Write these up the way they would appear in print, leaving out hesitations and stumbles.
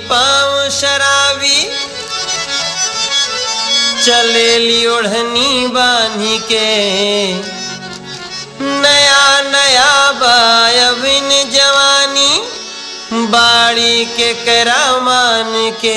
पाँव शराबी, चलेली ओढ़नी बांधी के, नया नया बायबिन जवानी, बाड़ी के करामान के,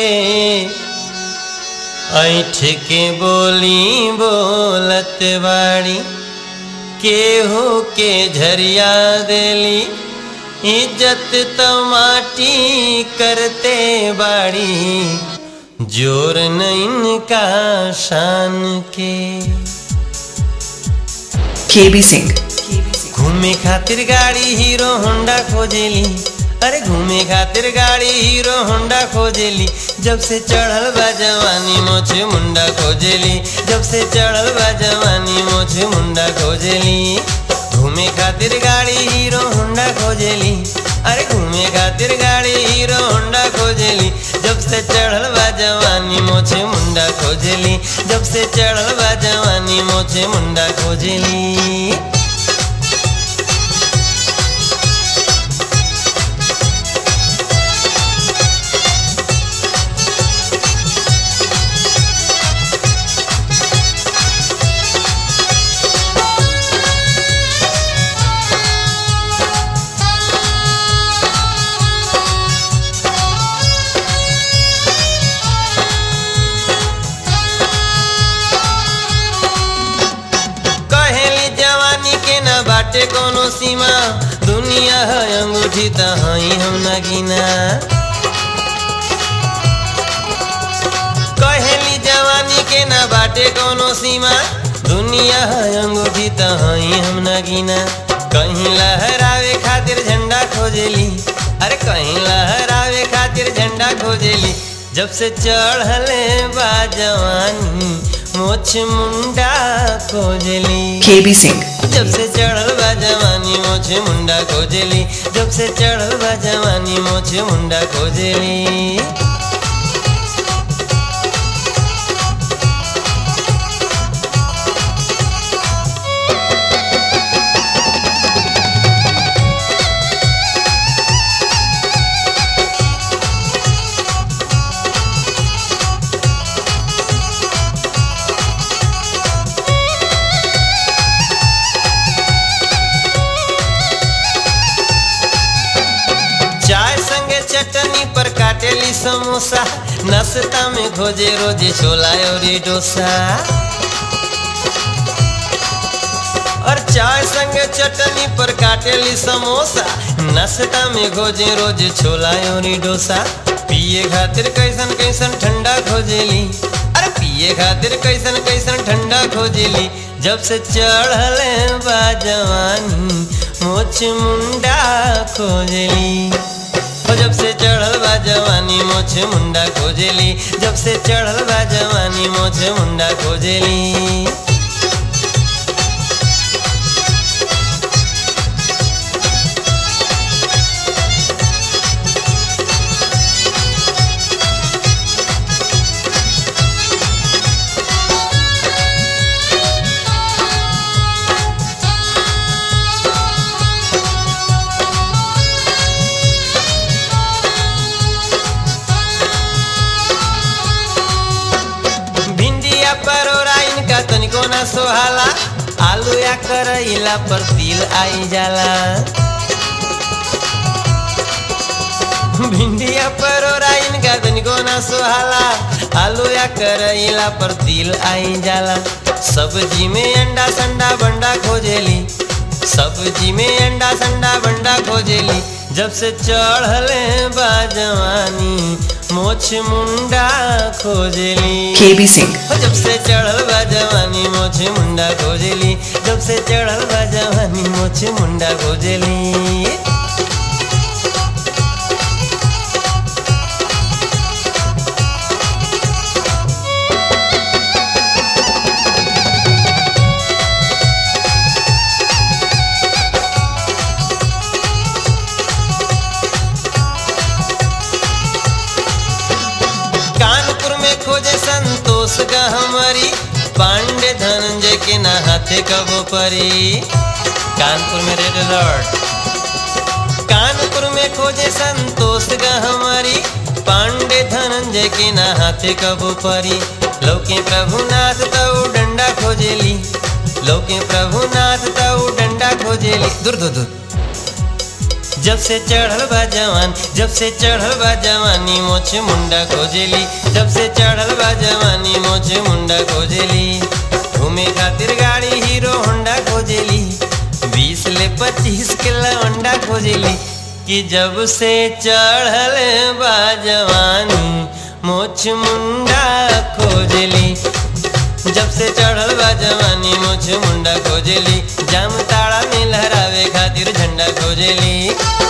ऐठ के बोली बोलत बाड़ी, केहू के झरिया देली, इज्जत तो माटी करते बाड़ी, जोर न इनका शान के। केबी सिंह। घूमे खातिर गाड़ी हीरो होंडा खोजेली, अरे घूमे खातिर गाड़ी हीरो होंडा खोजेली, जब से चढ़ल बा जवानी मोछ मुंडा खोजेली, जब से चढ़ल बा जवानी मोछ मुंडा खोजेली। घूमे खातिर गाड़ी हीरो होंडा खोजेली, अरे घूमे खातिर गाड़ी हीरो होंडा खोजेली, जब से चढ़ल बा जवानी मोछे मुंडा खोजेली, जब से चढ़ल बा जवानी मोछे मुंडा खोजेली। बाटे कोनो सीमा, दुनिया है अंगूठी तहाई हम न गिना। कहेली जवानी के ना बाटे कोनो सीमा, दुनिया है अंगूठी तहाई हम न गिना। कहीं लहरावे खातिर झंडा खोजेली, अरे कहीं लहरावे खातिर झंडा खोजेली, जब से चढ़ले बा जवानी मोछ मुंडा खोजेली। केबी सिंह। जब से चढ़ल बा जवानी मोछे मुंडा खोजेली, जब से चढ़ल बा जवानी मोछे मुंडा खोजेली। चाय संगे चटनी पर काटेली समोसा, नाश्ता में खोजे रोजे छोला और डोसा। और चाय संगे चटनी पर काटेली समोसा, नाश्ता में खोजे रोजे छोला और डोसा। पिए खातिर कैसन कैसन ठंडा खोजेली, अरे पिए खातिर कैसन कैसन ठंडा खोजेली, जब से चढ़ले बा जवानी मोछ मुंडा खोजेली। जब से चढ़ल बा जवानी मोछे मुंडा खोजेली, जब से चढ़ल बा जवानी मोछे मुंडा खोजेली। तनिको ना सोहाला, आलू या करैला पर तिल आई जाला। भिंडिया परोरा इनका तनिको ना सोहाला, आलू या करैला पर तिल आई जाला। सब्जी में अंडा संडा बंडा खोजेली, सब्जी में अंडा संडा बंडा खोजेली, जब से चढ़ले बा जवानी मोछ मुंडा खोजेली। केबी सिंह। जब से चढ़ल बा जवानी मोछ मुंडा खोजेली, जब से चढ़ल बा जवानी मोछ मुंडा खोजेली। खोजे संतोष का हमारी, पांडे धनंजय के ना हाथे कबो परी। कानपुर में रेड अलर्ट, कानपुर में खोजे संतोष का हमारी, पांडे संजय के ना हाथे कबो परी। लौके प्रभुनाथ तऊ डंडा खोजेली, लौके प्रभुनाथ तऊ डंडा खोजेली। दूर दूर दूर। जब से चढ़ल बा जवान, जब से चढ़ल बा जवानी मोछ मुंडा खोजेली, जब से चढ़ल बा जवानी मोछ मुंडा खोजेली। घूमे खातिर गाड़ी हीरो होंडा खोजेली, 20 ले 25 के लवंडा खोजेली। कि जब से चढ़ल बा जवानी मोछ मुंडा खोजेली, जब से चढ़ल बा जवानी मोछ मुंडा खोजेली। जाम ताड़ा में लहरावे खातिर झंडा खोजेली।